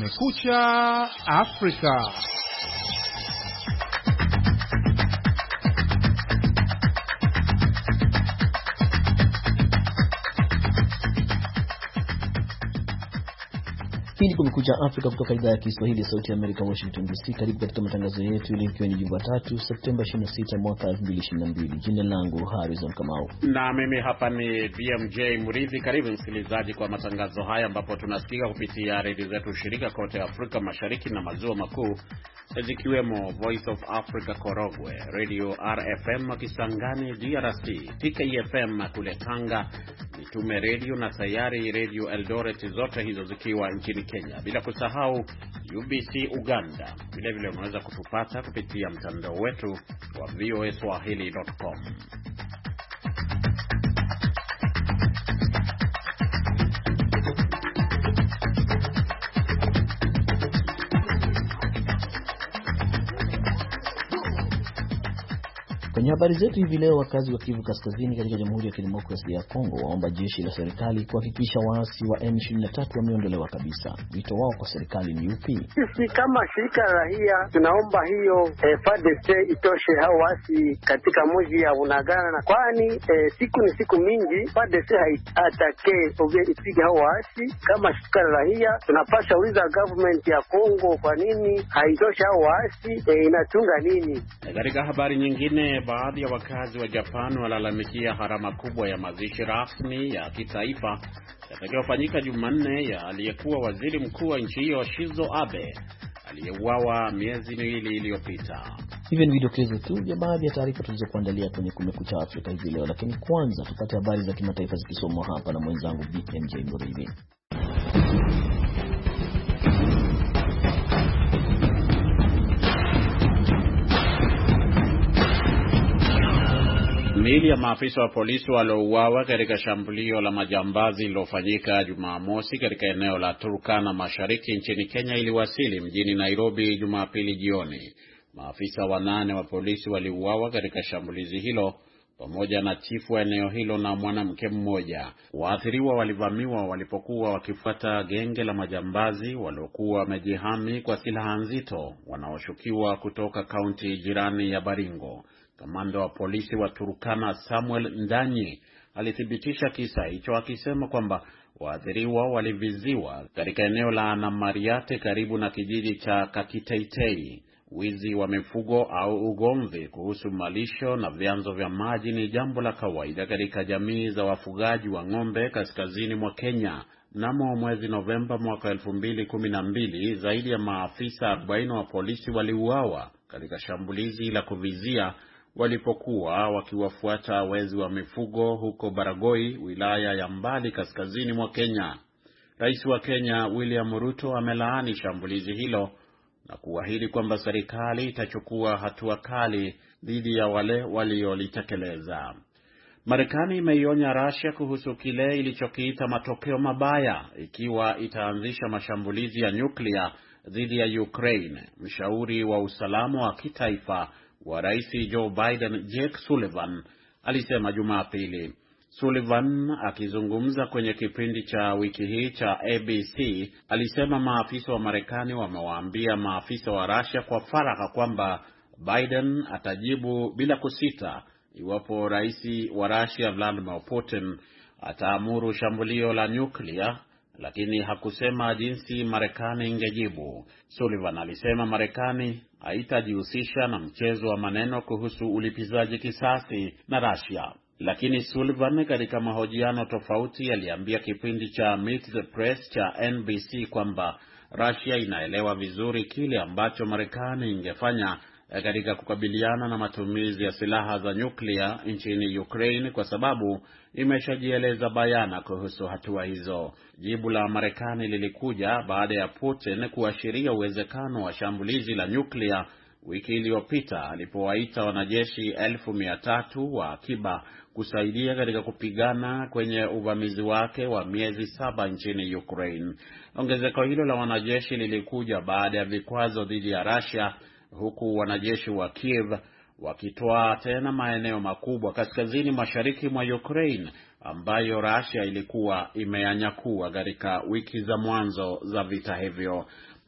Kumekucha Afrika. Hii ni Kumekucha Afrika kutoka idhaa ya Kiswahili ya Sauti ya Amerika, Washington DC. Karibu katika matangazo yetu ikiwa ni Jumatatu, Septemba 26 mwaka 2022. Jina langu Harrison Kamau. Na mimi hapa ni BMJ Murithi. Karibu msikilizaji kwa matangazo haya ambapo tunasikika kupitia redio zetu shirika kote Afrika Mashariki na Maziwa Makuu, zikiwemo Voice of Africa Korogwe, Radio RFM Kisangani DRC, TKFM kule Tanga, Mitume Radio na Sayari Radio Eldoret, zote hizo zikiwa nchini Kenya, bila kusahau UBC Uganda. Vile vile unaweza kutupata kupitia mtandao wetu wa voaswahili.com. Kwenye habari zetu hivi leo, wakazi wa Kivu Kaskazini katika Jamhuri ya Kidemokrasia ya Kongo waomba jeshi la serikali kuhakikisha waasi wa M23 wameondolewa kabisa. Wito wao kwa serikali ni upi? Sisi kama shirika la raia tunaomba hiyo FARDC itoshe hao waasi katika mji ya Bunagana, kwani siku ni siku mingi FARDC haitake ipige hao waasi. Kama shirika la raia tunapasha uliza government ya Kongo kwa nini haitoshe hao waasi, inatunga nini? Katika habari nyingine, baadhi ya wakazi wa Japan walalamikia gharama kubwa ya mazishi rasmi ya kitaifa yatakayofanyika Jumanne ya aliyekuwa waziri mkuu wa nchi hiyo Shinzo Abe aliyeuawa miezi miwili iliyopita. Hivi ni vidokezo tu vya baadhi ya taarifa tulizokuandalia kwenye Kumekucha Afrika hivi leo, lakini kwanza tupate habari za kimataifa zikisomwa hapa na mwenzangu BMJ Murithi. Miili ya maafisa wa polisi waliouawa katika shambulio la majambazi lililofanyika Jumamosi katika eneo la Turkana Mashariki nchini Kenya iliwasili mjini Nairobi Jumapili jioni. Maafisa 8 wa polisi waliuawa katika shambulizi hilo pamoja na chifu wa eneo hilo na mwanamke mmoja. Waathiriwa walivamiwa walipokuwa wakifuata genge la majambazi waliokuwa wamejihami kwa silaha nzito wanaoshukiwa kutoka kaunti jirani ya Baringo. Kamanda wa polisi wa Turkana Samuel Ndanyi alithibitisha kisa hicho akisema kwamba waathiriwa waliviziwa katika eneo la Namariate karibu na kijiji cha Kakiteitei. Wizi wa mifugo au ugomvi kuhusu malisho na vyanzo vya maji ni jambo la kawaida katika jamii za wafugaji wa ng'ombe kaskazini mwa Kenya. Mnamo mwezi Novemba mwaka 2012, zaidi ya maafisa 40 wa polisi waliuawa katika shambulizi la kuvizia walipokuwa wakiwafuata wezi wa mifugo huko Baragoi, wilaya ya Mbali kaskazini mwa Kenya. Rais wa Kenya William Ruto amelaani shambulizi hilo na kuahidi kwamba serikali itachukua hatua kali dhidi ya wale waliolitekeleza. Marekani imeionya Russia kuhusu kile ilichokiita matokeo mabaya ikiwa itaanzisha mashambulizi ya nyuklia dhidi ya Ukraine. Mshauri wa usalama wa kitaifa wa Rais Joe Biden, Jake Sullivan, alisema Jumapili. Sullivan akizungumza kwenye kipindi cha wiki hii cha ABC alisema maafisa wa Marekani wamewaambia maafisa wa Russia kwa faragha kwamba Biden atajibu bila kusita iwapo rais wa Russia Vladimir Putin ataamuru shambulio la nyuklia, lakini hakusema jinsi Marekani ingejibu. Sullivan alisema Marekani haitajihusisha na mchezo wa maneno kuhusu ulipizaji kisasi na Russia. Lakini Sullivan katika mahojiano tofauti aliambia kipindi cha Meet the Press cha NBC kwamba Russia inaelewa vizuri kile ambacho Marekani ingefanya katika kukabiliana na matumizi ya silaha za nyuklia nchini Ukraine kwa sababu imeshajieleza bayana kuhusu hatua hizo. Jibu la Marekani lilikuja baada ya Putin kuashiria uwezekano wa shambulizi la nyuklia wiki iliyopita alipowaita wanajeshi 1,300 wa akiba kusaidia katika kupigana kwenye uvamizi wake wa miezi 7 nchini Ukraine. Ongezeko hilo la wanajeshi lilikuja baada ya vikwazo dhidi ya Russia, huku wanajeshi wa Kiev wakitoa tena maeneo makubwa kaskazini mashariki mwa Ukraine ambayo Russia ilikuwa imeyanyakua katika wiki za mwanzo za vita hivyo.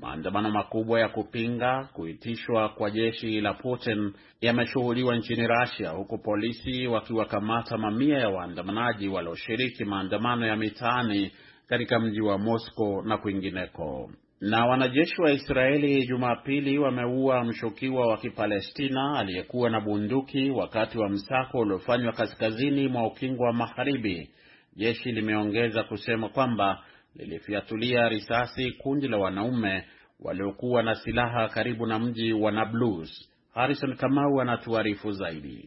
Maandamano makubwa ya kupinga kuitishwa kwa jeshi la Putin yameshuhudiwa nchini Russia, huku polisi wakiwakamata mamia ya waandamanaji walioshiriki maandamano ya mitaani katika mji wa Moscow na kwingineko. Na wanajeshi wa Israeli Jumapili wameua mshukiwa wa Kipalestina aliyekuwa na bunduki wakati wa msako uliofanywa kaskazini mwa ukingo wa Magharibi. Jeshi limeongeza kusema kwamba lilifiatulia risasi kundi la wanaume waliokuwa na silaha karibu na mji wa Nablus. Harrison Kamau anatuarifu zaidi.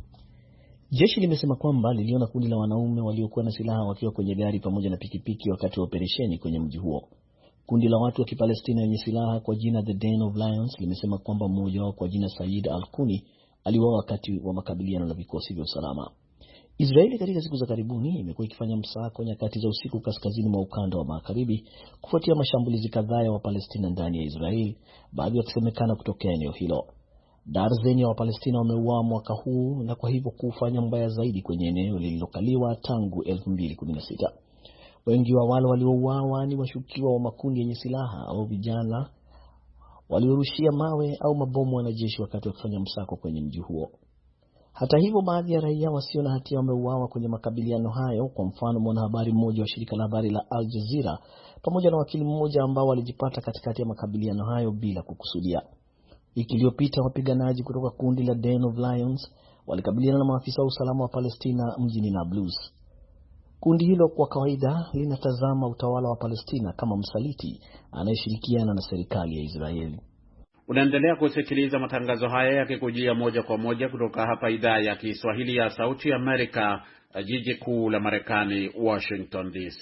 Jeshi limesema kwamba liliona kundi la wanaume waliokuwa na silaha wakiwa kwenye gari pamoja na pikipiki wakati wa operesheni kwenye mji huo. Kundi la watu wa Kipalestina wenye silaha kwa jina The Den of Lions limesema kwamba mmoja wao kwa jina Said Al-Kuni aliuawa wakati wa makabiliano na vikosi vya usalama. Israeli katika siku za karibuni imekuwa ikifanya msako nyakati za usiku kaskazini mwa ukanda wa Magharibi kufuatia mashambulizi kadhaa ya Wapalestina ndani ya Israeli, baadhi wakisemekana kutokea eneo hilo. Darzeni ya Wapalestina wameuawa mwaka huu na kwa hivyo kufanya mbaya zaidi kwenye eneo lililokaliwa tangu 2016. Wengi wa wale waliouawa ni washukiwa wa makundi yenye silaha au vijana waliorushia mawe au mabomu wanajeshi wakati wa kufanya msako kwenye mji huo. Hata hivyo, baadhi ya raia wasio na hatia wameuawa kwenye makabiliano hayo. Kwa mfano, mwanahabari mmoja wa shirika la habari la Al Jazeera pamoja na wakili mmoja ambao walijipata katikati ya makabiliano hayo bila kukusudia. Wiki iliyopita wapiganaji kutoka kundi la Den of Lions walikabiliana na maafisa wa usalama wa Palestina mjini Nablus. Kundi hilo kwa kawaida linatazama utawala wa Palestina kama msaliti anayeshirikiana na serikali ya Israeli. Unaendelea kusikiliza matangazo haya yakikujia moja kwa moja kutoka hapa idhaa ya Kiswahili ya Sauti ya Amerika, jiji kuu la Marekani, Washington DC.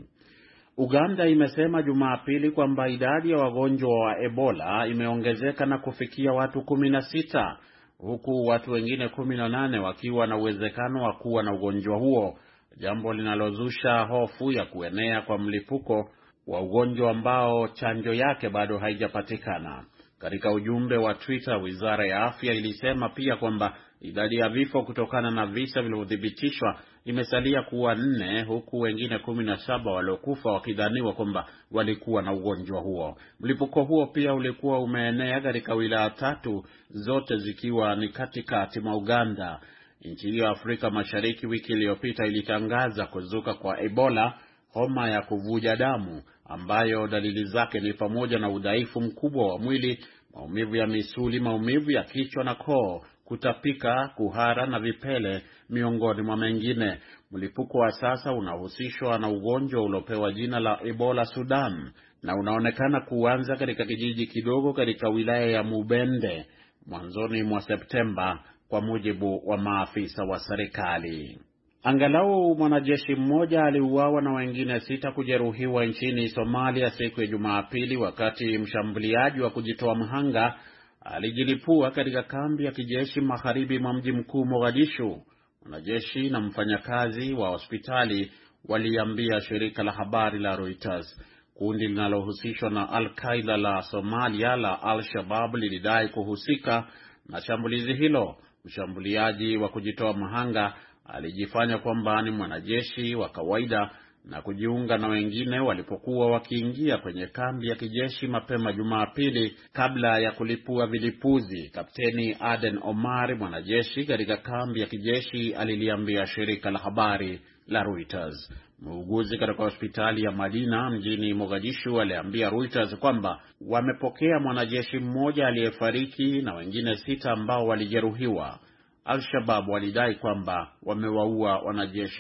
Uganda imesema Jumapili kwamba idadi ya wagonjwa wa Ebola imeongezeka na kufikia watu 16, huku watu wengine 18 wakiwa na uwezekano wa kuwa na ugonjwa huo, jambo linalozusha hofu ya kuenea kwa mlipuko wa ugonjwa ambao chanjo yake bado haijapatikana. Katika ujumbe wa Twitter, Wizara ya Afya ilisema pia kwamba idadi ya vifo kutokana na visa vilivyothibitishwa imesalia kuwa 4, huku wengine 17 waliokufa wakidhaniwa kwamba walikuwa na ugonjwa huo. Mlipuko huo pia ulikuwa umeenea katika wilaya 3, zote zikiwa ni katikati mwa Uganda. Nchi ya Afrika Mashariki wiki iliyopita ilitangaza kuzuka kwa Ebola, homa ya kuvuja damu ambayo dalili zake ni pamoja na udhaifu mkubwa wa mwili, maumivu ya misuli, maumivu ya kichwa na koo, kutapika, kuhara na vipele, miongoni mwa mengine. Mlipuko wa sasa unahusishwa na ugonjwa uliopewa jina la Ebola Sudan na unaonekana kuanza katika kijiji kidogo katika wilaya ya Mubende mwanzoni mwa Septemba, kwa mujibu wa maafisa wa serikali. Angalau mwanajeshi mmoja aliuawa na wengine 6 kujeruhiwa nchini Somalia siku ya Jumapili wakati mshambuliaji wa kujitoa mhanga alijilipua katika kambi ya kijeshi magharibi mwa mji mkuu Mogadishu. Mwanajeshi na mfanyakazi wa hospitali waliambia shirika la habari la Reuters. Kundi linalohusishwa na Al-Qaeda la Somalia la Al-Shabaab lilidai kuhusika na shambulizi hilo. Mshambuliaji wa kujitoa mhanga alijifanya kwamba ni mwanajeshi wa kawaida na kujiunga na wengine walipokuwa wakiingia kwenye kambi ya kijeshi mapema Jumapili kabla ya kulipua vilipuzi. Kapteni Aden Omar, mwanajeshi katika kambi ya kijeshi, aliliambia shirika la habari la Reuters. Muuguzi katika hospitali ya Madina mjini Mogadishu aliambia Reuters kwamba wamepokea mwanajeshi mmoja aliyefariki na wengine 6 ambao walijeruhiwa. Al-Shabaab walidai kwamba wamewaua wanajeshi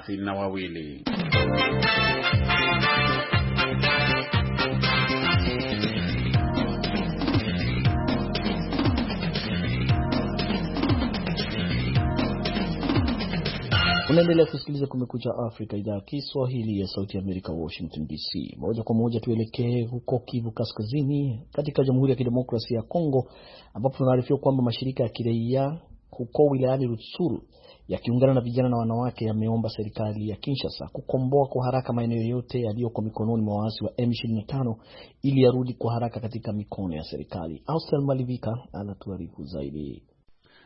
32. Unaendelea kusikiliza Kumekucha Afrika, idhaa ya Kiswahili ya Sauti ya Amerika, Washington DC. Moja kwa moja tuelekee huko Kivu Kaskazini katika Jamhuri ya Kidemokrasia ya Kongo, ambapo tunaarifiwa kwamba mashirika ya kiraia huko wilayani Rutshuru yakiungana na vijana na wanawake yameomba serikali ya Kinshasa kukomboa kwa haraka maeneo yote yaliyoko mikononi mwa waasi wa M25 ili yarudi kwa haraka katika mikono ya serikali. Austel Malivika anatuarifu zaidi.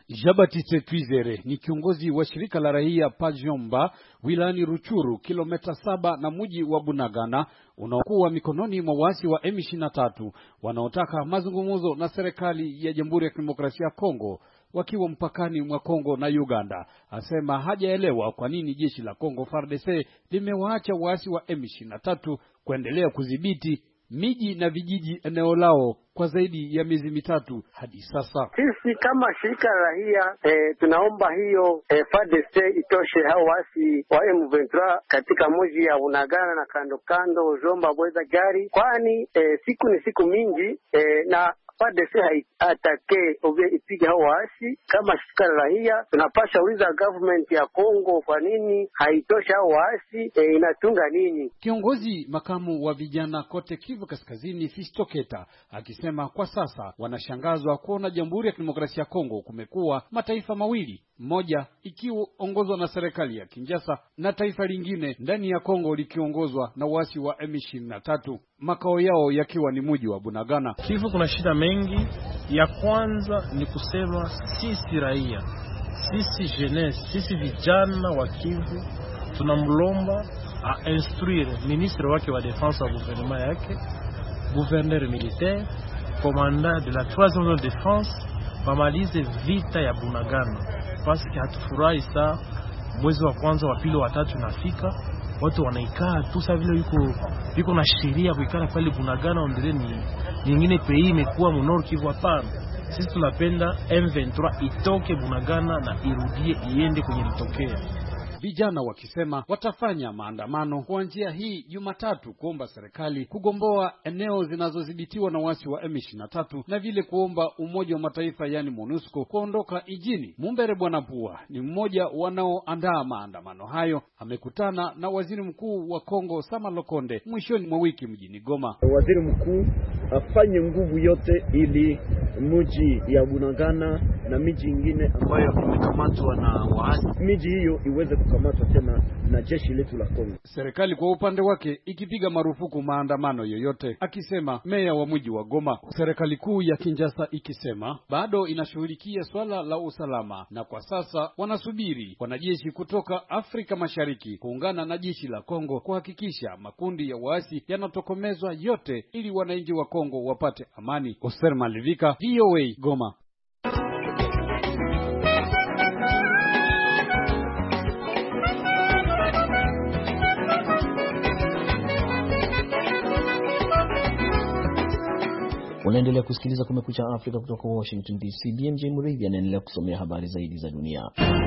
Jean-Baptiste Twizere ni kiongozi wa shirika la raia Pajomba wilayani Ruchuru, kilomita 7 na mji wa Bunagana unaokuwa mikononi mwa waasi wa M23 wanaotaka mazungumzo na serikali ya Jamhuri ya Kidemokrasia ya Kongo wakiwa mpakani mwa Kongo na Uganda. Asema hajaelewa kwa nini jeshi la Kongo FARDC limewaacha waasi wa M23 kuendelea kudhibiti miji na vijiji eneo lao kwa zaidi ya miezi mitatu hadi sasa. Sisi kama shirika la raia tunaomba hiyo FARDC itoshe hao waasi wa M23 katika mji ya Bunagana na kando Zomba Bweza Gari, kwani siku ni siku mingi na FARDC haitake ipige hao waasi. Kama shirika la raia tunapasha uliza government ya Kongo kwa nini haitosha hao waasi, inatunga nini? Kiongozi makamu wa vijana kote Kivu Kaskazini Fisto Keta akisema kwa sasa wanashangazwa kuona Jamhuri ya Kidemokrasia ya Kongo kumekuwa mataifa mawili, mmoja ikiongozwa na serikali ya Kinshasa na taifa lingine ndani ya Kongo likiongozwa na waasi wa M23, makao yao yakiwa ni mji wa Bunagana. Kivu kuna shida mengi. Ya kwanza ni kusema sisi raia, sisi jeunesse, sisi vijana wa Kivu tunamlomba a instruire ministre wake wa defense wa gouvernement yake, gouverneur militaire, commandant de la 3e zone de défense wamalize vita ya Bunagana. Paske hatufurahi saa mwezi wa kwanza, wa pili, wa tatu nafika watu wanaikaa tu sasa vile yuko na sheria kuikana pale Bunagana ondele ni nyingine pei imekuwa mnor Kivu. Hapana, sisi tunapenda M23 itoke Bunagana na irudie iende kwenye litokea. Vijana wakisema watafanya maandamano kuanzia hii Jumatatu kuomba serikali kugomboa eneo zinazodhibitiwa na wasi wa M23 na vile kuomba Umoja wa Mataifa yani MONUSCO kuondoka ijini. Mumbere Bwana Pua ni mmoja wanaoandaa maandamano hayo. Amekutana na Waziri Mkuu wa Kongo Sama Lokonde mwishoni mwa wiki mjini Goma. Waziri Mkuu afanye nguvu yote ili mji ya Bunagana na miji ingine ambayo imekamatwa na waasi, miji hiyo iweze kukamatwa tena na jeshi letu la Kongo. Serikali kwa upande wake ikipiga marufuku maandamano yoyote, akisema meya wa mji wa Goma. Serikali kuu ya Kinshasa ikisema bado inashughulikia swala la usalama na kwa sasa wanasubiri wanajeshi kutoka Afrika Mashariki kuungana na jeshi la Kongo kuhakikisha makundi ya waasi yanatokomezwa yote ili wananchi wa Kongo wapate amani. Oster Malivika, VOA, Goma. Unaendelea kusikiliza Kumekucha Afrika kutoka Washington DC. BMJ Murithi anaendelea kusomea habari zaidi za dunia.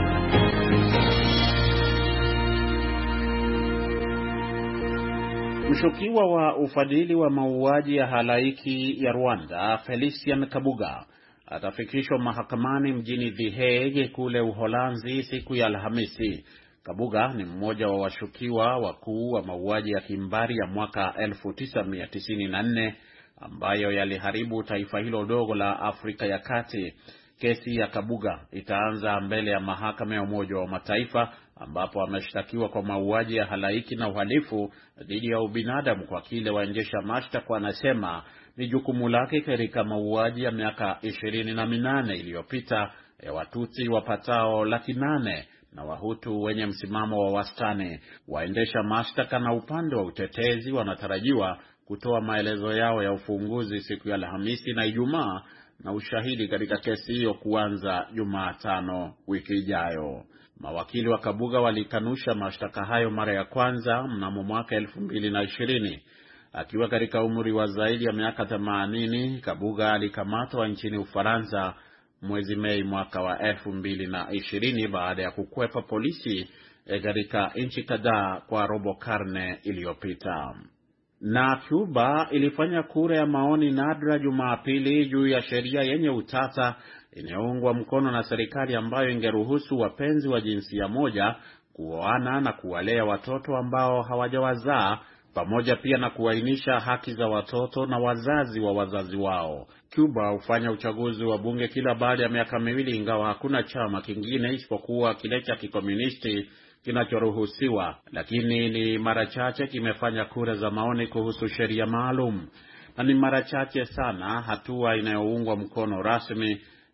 Mshukiwa wa ufadhili wa mauaji ya halaiki ya Rwanda, Felician Kabuga, atafikishwa mahakamani mjini The Hague kule Uholanzi siku ya Alhamisi. Kabuga ni mmoja wa washukiwa wakuu wa mauaji ya kimbari ya mwaka 1994 ambayo yaliharibu taifa hilo dogo la Afrika ya Kati. Kesi ya Kabuga itaanza mbele ya mahakama ya Umoja wa Mataifa ambapo ameshtakiwa kwa mauaji ya halaiki na uhalifu dhidi ya ubinadamu kwa kile waendesha mashtaka wanasema ni jukumu lake katika mauaji ya miaka 28 iliyopita ya Watutsi wapatao 800,000 na Wahutu wenye msimamo wa wastani. Waendesha mashtaka na upande wa utetezi wanatarajiwa kutoa maelezo yao ya ufunguzi siku ya Alhamisi na Ijumaa, na ushahidi katika kesi hiyo kuanza Jumatano wiki ijayo. Mawakili wa Kabuga walikanusha mashtaka hayo mara ya kwanza mnamo mwaka 2020. Akiwa katika umri wa zaidi ya miaka 80, Kabuga alikamatwa nchini Ufaransa mwezi Mei mwaka wa 2020 baada ya kukwepa polisi katika nchi kadhaa kwa robo karne iliyopita. Na Cuba ilifanya kura ya maoni nadra Jumapili juu ya sheria yenye utata inayoungwa mkono na serikali ambayo ingeruhusu wapenzi wa jinsia moja kuoana na kuwalea watoto ambao hawajawazaa, pamoja pia na kuainisha haki za watoto na wazazi wa wazazi wao. Cuba hufanya uchaguzi wa bunge kila baada ya miaka miwili, ingawa hakuna chama kingine isipokuwa kile cha kikomunisti kinachoruhusiwa, lakini ni mara chache kimefanya kura za maoni kuhusu sheria maalum, na ni mara chache sana hatua inayoungwa mkono rasmi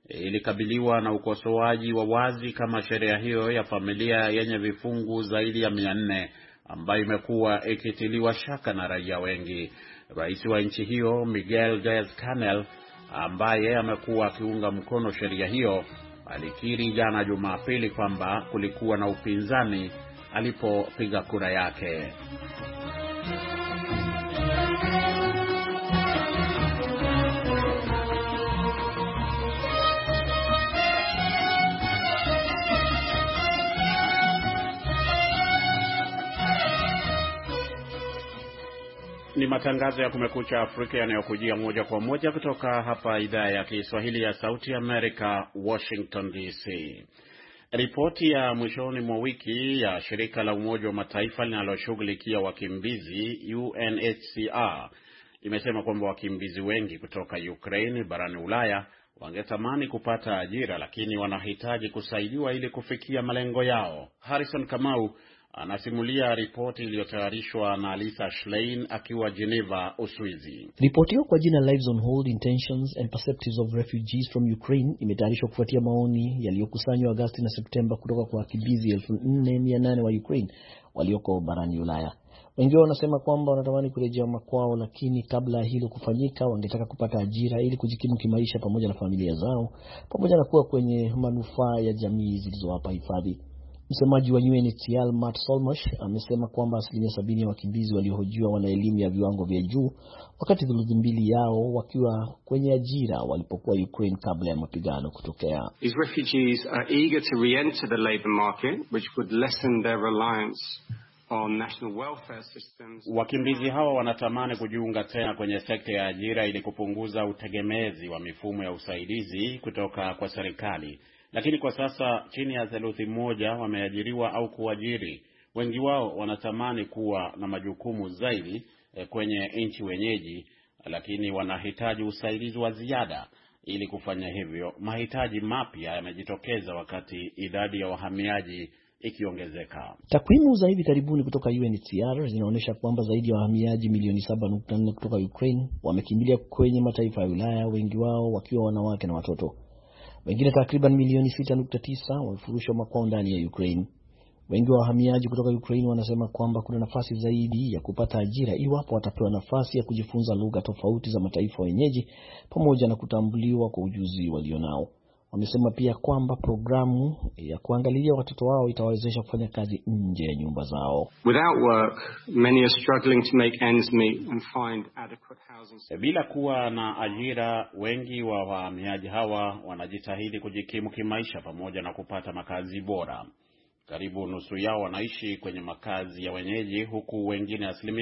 ilikabiliwa na ukosoaji wa wazi kama sheria hiyo ya familia yenye vifungu zaidi ya 400 ambayo imekuwa ikitiliwa shaka na raia wengi. Rais wa nchi hiyo Miguel Diaz-Canel, ambaye amekuwa akiunga mkono sheria hiyo, alikiri jana Jumapili kwamba kulikuwa na upinzani alipopiga kura yake. Ni matangazo ya Kumekucha Afrika yanayokujia moja kwa moja kutoka hapa idhaa ya Kiswahili ya Sauti Amerika, Washington DC. Ripoti ya mwishoni mwa wiki ya shirika la Umoja wa Mataifa linaloshughulikia wakimbizi UNHCR imesema kwamba wakimbizi wengi kutoka Ukraine barani Ulaya wangetamani kupata ajira, lakini wanahitaji kusaidiwa ili kufikia malengo yao. Harrison Kamau anasimulia ripoti iliyotayarishwa na Lisa Schlein akiwa Geneva, Uswizi. Ripoti hiyo kwa jina Lives on Hold, Intentions and Perspectives of Refugees from Ukraine imetayarishwa kufuatia maoni yaliyokusanywa Agosti na Septemba kutoka kwa wakimbizi 4,800 wa Ukraine walioko barani Ulaya. Wengi wao wanasema kwamba wanatamani kurejea makwao, lakini kabla hilo kufanyika wangetaka kupata ajira ili kujikimu kimaisha pamoja na familia zao, pamoja na kuwa kwenye manufaa ya jamii zilizowapa hifadhi. Msemaji wa UNHCR Matt Solmosh amesema kwamba 70% ya wakimbizi waliohojiwa wana elimu ya viwango vya juu, wakati thuluthi mbili yao wakiwa kwenye ajira walipokuwa Ukraine kabla ya mapigano kutokea. These refugees are eager to re-enter the labor market, which would lessen their reliance on national welfare systems. Wakimbizi hawa wanatamani kujiunga tena kwenye sekta ya ajira ili kupunguza utegemezi wa mifumo ya usaidizi kutoka kwa serikali. Lakini kwa sasa chini ya theluthi moja wameajiriwa au kuajiri. Wengi wao wanatamani kuwa na majukumu zaidi kwenye nchi wenyeji, lakini wanahitaji usaidizi wa ziada ili kufanya hivyo. Mahitaji mapya yamejitokeza wakati idadi ya wahamiaji ikiongezeka. Takwimu za hivi karibuni kutoka UNHCR zinaonyesha kwamba zaidi ya wahamiaji milioni 7.4 kutoka Ukraine wamekimbilia kwenye mataifa ya Ulaya, wengi wao wakiwa wanawake na watoto. Wengine takriban milioni 6.9 wamefurushwa makwao ndani ya Ukraine. Wengi wa wahamiaji kutoka Ukraine wanasema kwamba kuna nafasi zaidi ya kupata ajira iwapo watapewa nafasi ya kujifunza lugha tofauti za mataifa wenyeji pamoja na kutambuliwa kwa ujuzi walionao. Wamesema pia kwamba programu ya kuangalia watoto wao itawawezesha kufanya kazi nje ya nyumba zao. Without work, many are struggling to make ends meet and find adequate housing. Bila kuwa na ajira, wengi wa wahamiaji hawa wanajitahidi kujikimu kimaisha pamoja na kupata makazi bora. Karibu nusu yao wanaishi kwenye makazi ya wenyeji, huku wengine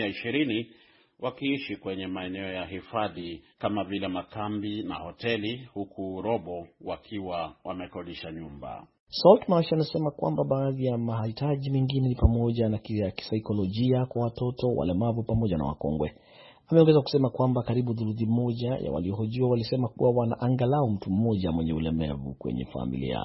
20% wakiishi kwenye maeneo ya hifadhi kama vile makambi na hoteli, huku robo wakiwa wamekodisha nyumba. Saltmarsh anasema kwamba baadhi ya mahitaji mengine ni pamoja na kisaikolojia kwa watoto, walemavu pamoja na wakongwe. Ameongeza kusema kwamba karibu thuluthi moja ya waliohojiwa walisema kuwa wana angalau mtu mmoja mwenye ulemavu kwenye familia.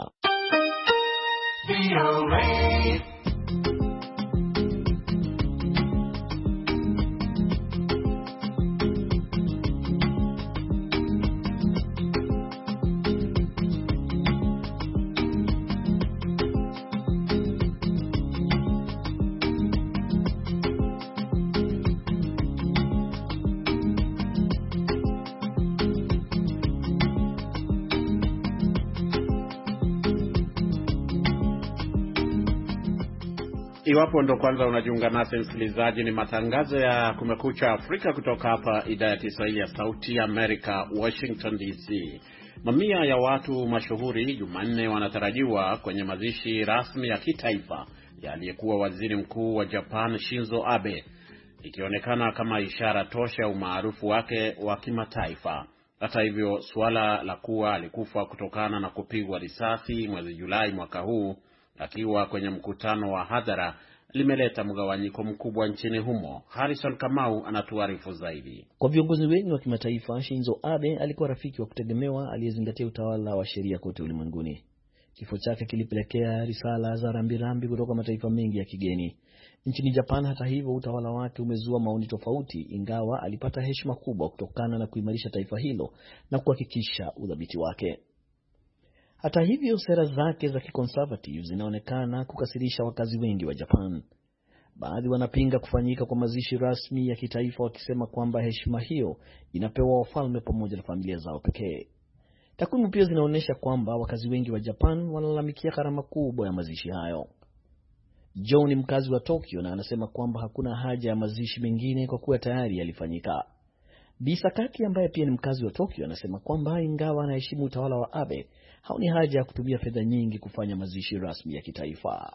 Iwapo ndo kwanza unajiunga nasi msikilizaji, ni matangazo ya Kumekucha Afrika kutoka hapa idhaa ya Kiswahili ya Sauti ya Amerika, Washington DC. Mamia ya watu mashuhuri Jumanne wanatarajiwa kwenye mazishi rasmi ya kitaifa ya aliyekuwa waziri mkuu wa Japan Shinzo Abe, ikionekana kama ishara tosha umaarufu wake wa kimataifa. Hata hivyo, suala la kuwa alikufa kutokana na kupigwa risasi mwezi Julai mwaka huu akiwa kwenye mkutano wa hadhara limeleta mgawanyiko mkubwa nchini humo. Harrison Kamau anatuarifu zaidi. Kwa viongozi wengi wa kimataifa, Shinzo Abe alikuwa rafiki wa kutegemewa aliyezingatia utawala wa sheria kote ulimwenguni. Kifo chake kilipelekea risala za rambirambi kutoka mataifa mengi ya kigeni. Nchini Japan, hata hivyo, utawala wake umezua maoni tofauti, ingawa alipata heshima kubwa kutokana na kuimarisha taifa hilo na kuhakikisha udhabiti wake. Hata hivyo, sera zake za kiconservative zinaonekana kukasirisha wakazi wengi wa Japan. Baadhi wanapinga kufanyika kwa mazishi rasmi ya kitaifa, wakisema kwamba heshima hiyo inapewa wafalme pamoja na familia zao pekee. Takwimu pia zinaonyesha kwamba wakazi wengi wa Japan wanalalamikia gharama kubwa ya mazishi hayo. Joe ni mkazi wa Tokyo na anasema kwamba hakuna haja ya mazishi mengine kwa kuwa tayari yalifanyika. Bisakaki ambaye pia ni mkazi wa Tokyo anasema kwamba ingawa anaheshimu utawala wa Abe, haoni haja ya kutumia fedha nyingi kufanya mazishi rasmi ya kitaifa.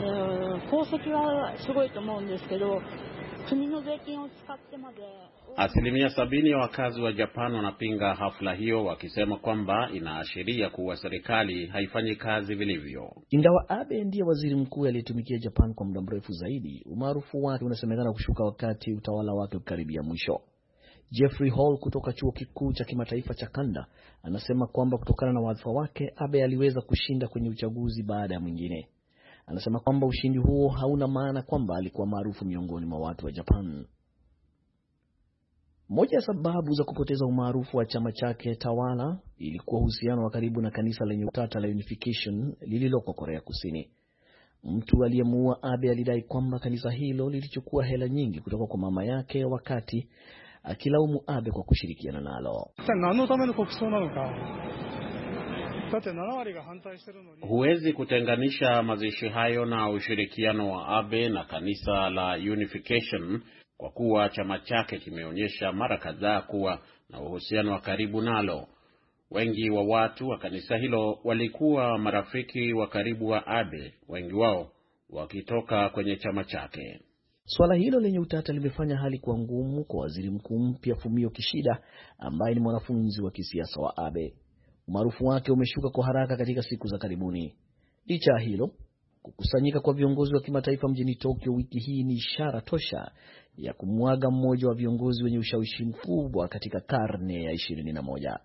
Asilimia 70 ya wakazi wa Japan wanapinga hafla hiyo, wakisema kwamba inaashiria kuwa serikali haifanyi kazi vilivyo. Ingawa Abe ndiye waziri mkuu aliyetumikia Japan kwa muda mrefu zaidi, umaarufu wake unasemekana kushuka wakati utawala wake ukaribia mwisho. Jeffrey Hall kutoka chuo kikuu cha kimataifa cha Kanda anasema kwamba kutokana na wadhifa wake, Abe aliweza kushinda kwenye uchaguzi baada ya mwingine. Anasema kwamba ushindi huo hauna maana kwamba alikuwa maarufu miongoni mwa watu wa Japan. Moja ya sababu za kupoteza umaarufu wa chama chake tawala ilikuwa uhusiano wa karibu na kanisa lenye utata la Unification lililoko Korea Kusini. Mtu aliyemuua Abe alidai kwamba kanisa hilo lilichukua hela nyingi kutoka kwa mama yake, wakati akilaumu Abe kwa kushirikiana nalo. Huwezi kutenganisha mazishi hayo na ushirikiano wa Abe na kanisa la Unification, kwa kuwa chama chake kimeonyesha mara kadhaa kuwa na uhusiano wa karibu nalo. Wengi wa watu wa kanisa hilo walikuwa marafiki wa karibu wa Abe, wengi wao wakitoka kwenye chama chake. Swala hilo lenye utata limefanya hali kuwa ngumu kwa waziri mkuu mpya Fumio Kishida, ambaye ni mwanafunzi wa kisiasa wa Abe. Umaarufu wake umeshuka kwa haraka katika siku za karibuni. Licha ya hilo, kukusanyika kwa viongozi wa kimataifa mjini Tokyo wiki hii ni ishara tosha ya kumwaga mmoja wa viongozi wenye ushawishi mkubwa katika karne ya 21.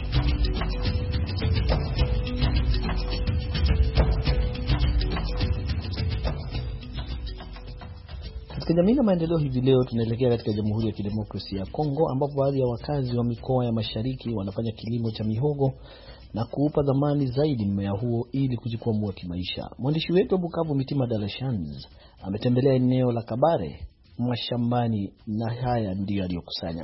Katika jamii na maendeleo hivi leo tunaelekea katika Jamhuri ya Kidemokrasia ya Kongo, ambapo baadhi ya wakazi wa mikoa ya mashariki wanafanya kilimo cha mihogo na kuupa dhamani zaidi mmea huo ili kujikwamua kimaisha. Mwandishi wetu wa Bukavu Mitima Dalashans ametembelea eneo la Kabare mashambani na haya ndiyo aliyokusanya.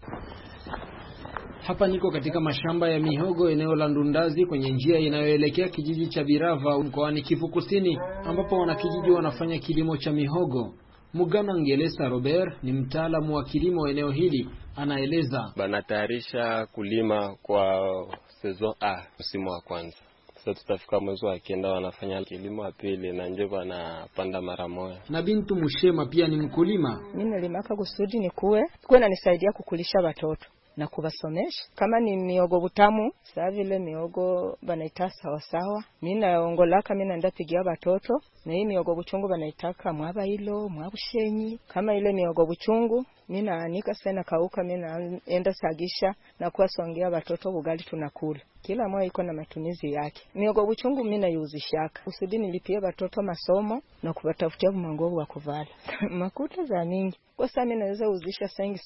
Hapa niko katika mashamba ya mihogo eneo la Ndundazi kwenye njia inayoelekea kijiji cha Birava mkoani Kivu Kusini, ambapo wanakijiji wanafanya kilimo cha mihogo. Mugana Ngelesa Robert ni mtaalamu wa kilimo eneo hili, anaeleza. Banatayarisha kulima kwa saison A, msimu wa kwanza. Sasa tutafika mwezi wa 9 wanafanya kilimo wa pili na nje wanapanda mara moja. Na Bintu Mushema pia ni mkulima. Mimi nalimaka kusudi nikuwe na nisaidia kukulisha watoto na kubasomesha. Kama ni miogo butamu, saa vile miogo banaita sawa sawa. Mimi naongolaka, mimi naenda pigia watoto. Na hii miogo buchungu banaitaka mwaba hilo, mwabushenyi. Kama ile miogo buchungu, mimi naanika sana kauka, mimi naenda sagisha na kuwasongea watoto bugali tunakula. Kila moja iko na matumizi yake. Miogo buchungu mimi naiuzishaka kusudi nilipie watoto masomo na kubatafutia manguo wa kuvala. Makuta za mingi. Kwa sababu mimi naweza uzisha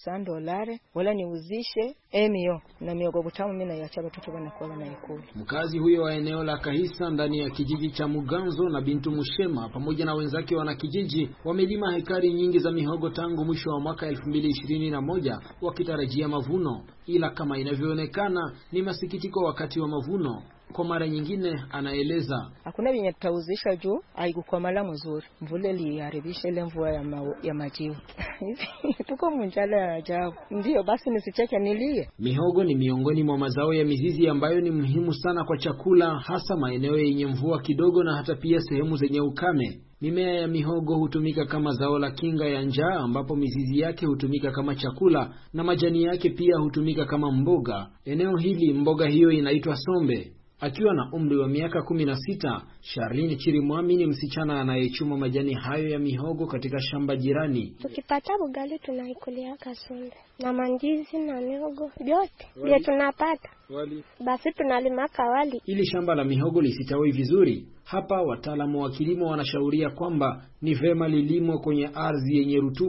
$5 wala niuzishe emio na miogo butamu mimi naiacha watoto wanakuwa wanaikula. Mkazi huyo wa eneo la Kahisa ndani ya kijiji cha Muganzo na Bintu Mushema pamoja na wenzake wana kijiji wamelima hekari nyingi za mihogo tangu mwisho wa mwaka 2021 wakitarajia mavuno, ila kama inavyoonekana ni masikitiko wakati wa mavuno. Kwa mara nyingine anaeleza, hakuna yenye tutauzisha juu haikukomala mzuri. Mvule liharibisha ile mvua ya majivu. Tuko mjala ya ajabu. Ndio basi nisicheke nilie. Mihogo ni miongoni mwa mazao ya mizizi ambayo ni muhimu sana kwa chakula, hasa maeneo yenye mvua kidogo na hata pia sehemu zenye ukame. Mimea ya mihogo hutumika kama zao la kinga ya njaa, ambapo mizizi yake hutumika kama chakula na majani yake pia hutumika kama mboga. Eneo hili mboga hiyo inaitwa sombe. Akiwa na umri wa miaka 16, Charlene Chirimwami ni msichana anayechuma majani hayo ya mihogo katika shamba jirani. Tukipata bugali tunaikulia kasonde na mandizi na mihogo yote ndio tunapata. Basi tunalima kawali ili shamba la mihogo lisitawi vizuri. Hapa wataalamu wa kilimo wanashauria kwamba ni vema lilimwe kwenye ardhi yenye rutuba.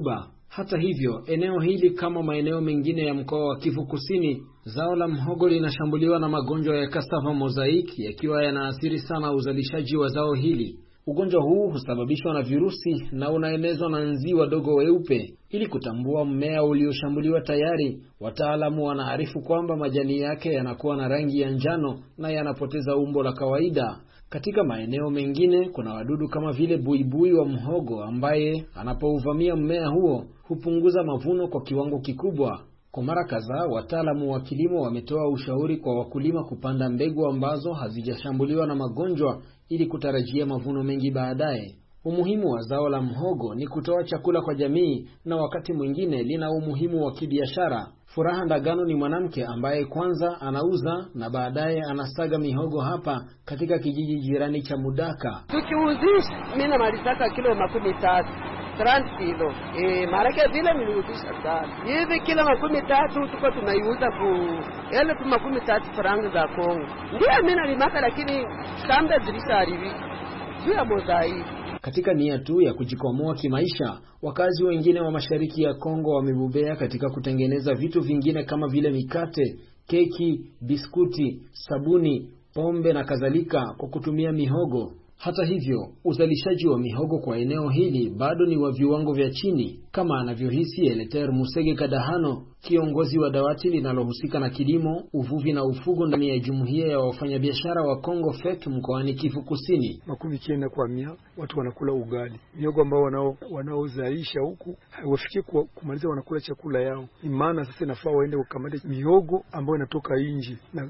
Hata hivyo, eneo hili kama maeneo mengine ya mkoa wa Kivu Kusini, zao la mhogo linashambuliwa na magonjwa ya cassava mosaic yakiwa yanaathiri sana uzalishaji wa zao hili. Ugonjwa huu husababishwa na virusi na unaenezwa na nzi wadogo weupe. Ili kutambua mmea ulioshambuliwa tayari, wataalamu wanaarifu kwamba majani yake yanakuwa na rangi ya njano na yanapoteza umbo la kawaida. Katika maeneo mengine kuna wadudu kama vile buibui wa mhogo ambaye anapouvamia mmea huo hupunguza mavuno kwa kiwango kikubwa. Kwa mara kadhaa wataalamu wa kilimo wametoa ushauri kwa wakulima kupanda mbegu ambazo hazijashambuliwa na magonjwa ili kutarajia mavuno mengi baadaye. Umuhimu wa zao la mhogo ni kutoa chakula kwa jamii na wakati mwingine lina umuhimu wa kibiashara. Furaha Ndagano ni mwanamke ambaye kwanza anauza na baadaye anasaga mihogo hapa katika kijiji jirani cha Mudaka. Tukiuzisha mimi na malisaka kilo 30 kilo. Marake vile niliuzisha sana. Hivi kilo 30 tuko tunaiuza ku 1030 faranga za Kongo. Ndio mimi nalimaka lakini stambe zilisharibi. Juu ya mozai. Katika nia tu ya kujikwamua kimaisha, wakazi wengine wa mashariki ya Kongo wamebobea katika kutengeneza vitu vingine kama vile mikate, keki, biskuti, sabuni, pombe na kadhalika kwa kutumia mihogo. Hata hivyo, uzalishaji wa mihogo kwa eneo hili bado ni wa viwango vya chini, kama anavyohisi Eleter Musege Kadahano, kiongozi wa dawati linalohusika na kilimo, uvuvi na ufugo ndani ya jumuiya ya wafanyabiashara wa Kongo FEC mkoani Kivu Kusini. 90 kwa 100 watu wanakula ugali. Mihogo ambao wanaozalisha huku haiwafikie kumaliza wanakula chakula yao. Ni maana sasa inafaa waende kukamata mihogo ambayo inatoka nje na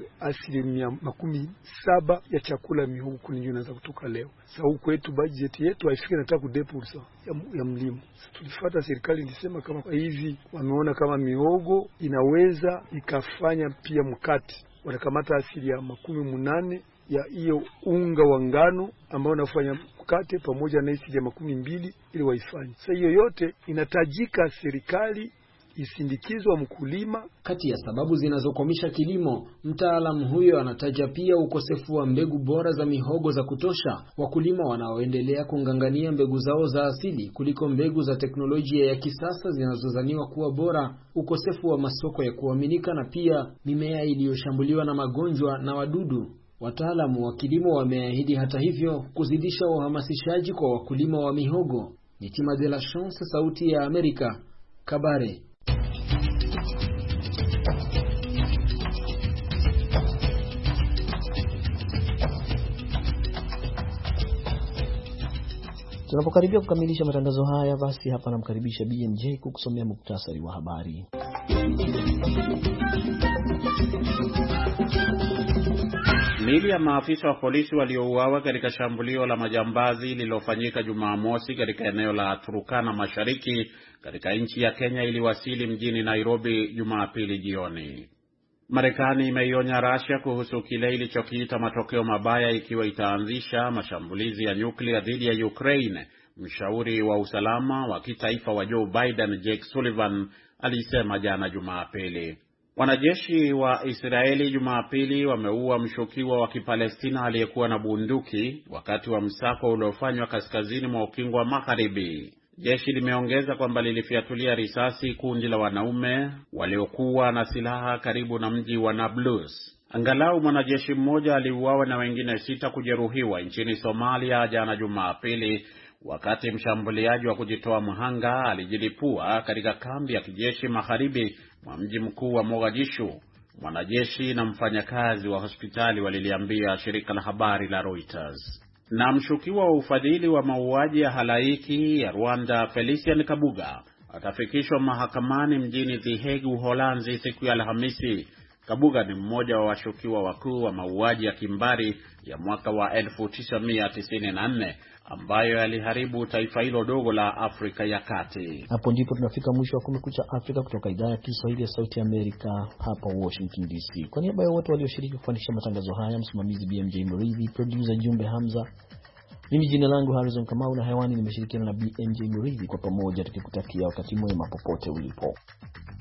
70% ya chakula mihogo kunijua inaanza kutoka leo. Sasa huku kwetu budget yetu haifiki nataka 2% ya mlimo. Tulifuata serikali ilisema kama hivi wameona kama mihogo inaweza ikafanya pia mkate. Wanakamata 80% ya hiyo unga wa ngano ambao unafanya mkate pamoja na 20% ili waifanye. Sasa hiyo yote inatajika serikali isindikizwa mkulima. Kati ya sababu zinazokwamisha kilimo, mtaalamu huyo anataja pia ukosefu wa mbegu bora za mihogo za kutosha. Wakulima wanaoendelea kungangania mbegu zao za asili kuliko mbegu za teknolojia ya kisasa zinazozaniwa kuwa bora, ukosefu wa masoko ya kuaminika na pia mimea iliyoshambuliwa na magonjwa na wadudu. Wataalamu wa kilimo wameahidi hata hivyo kuzidisha uhamasishaji kwa wakulima wa mihogo. Nitima de la Chance, Sauti ya Amerika, Kabare. Tunapokaribia kukamilisha matangazo haya, basi hapa namkaribisha BMJ kukusomea muktasari wa habari. Miili ya maafisa wa polisi waliouawa katika shambulio la majambazi lililofanyika Jumamosi katika eneo la Turkana Mashariki katika nchi ya Kenya iliwasili mjini Nairobi Jumapili jioni. Marekani imeionya Russia kuhusu kile ilichokiita matokeo mabaya ikiwa itaanzisha mashambulizi ya nyuklia dhidi ya Ukraine. Mshauri wa usalama wa kitaifa wa Joe Biden, Jake Sullivan, alisema jana Jumapili. Wanajeshi wa Israeli Jumapili wameua mshukiwa wa Kipalestina aliyekuwa na bunduki wakati wa msako uliofanywa kaskazini mwa ukingo wa Magharibi. Jeshi limeongeza kwamba lilifiatulia risasi kundi la wanaume waliokuwa na silaha karibu na mji wa Nablus. Angalau mwanajeshi mmoja aliuawa na wengine 6 kujeruhiwa nchini Somalia jana Jumapili wakati mshambuliaji wa kujitoa mhanga alijilipua katika kambi ya kijeshi magharibi mwa mji mkuu wa Mogadishu. Mwanajeshi na mfanyakazi wa hospitali waliliambia shirika la habari la Reuters. Na mshukiwa wa ufadhili wa mauaji ya halaiki ya Rwanda, Felician Kabuga, atafikishwa mahakamani mjini The Hague, Uholanzi siku ya Alhamisi. Kabuga ni mmoja wa washukiwa wakuu wa mauaji ya kimbari ya mwaka wa 1994 ambayo yaliharibu taifa hilo dogo la Afrika ya Kati. Hapo ndipo tunafika mwisho wa Kumekucha Afrika kutoka idhaa ya Kiswahili ya Sauti ya Amerika hapa Washington DC. Kwa niaba ya wote walioshiriki kufanikisha matangazo haya, msimamizi BMJ Murithi, producer Jumbe Hamza, mimi jina langu Harrison Kamau na hewani nimeshirikiana na BMJ Murithi, kwa pamoja tukikutakia wakati mwema popote ulipo.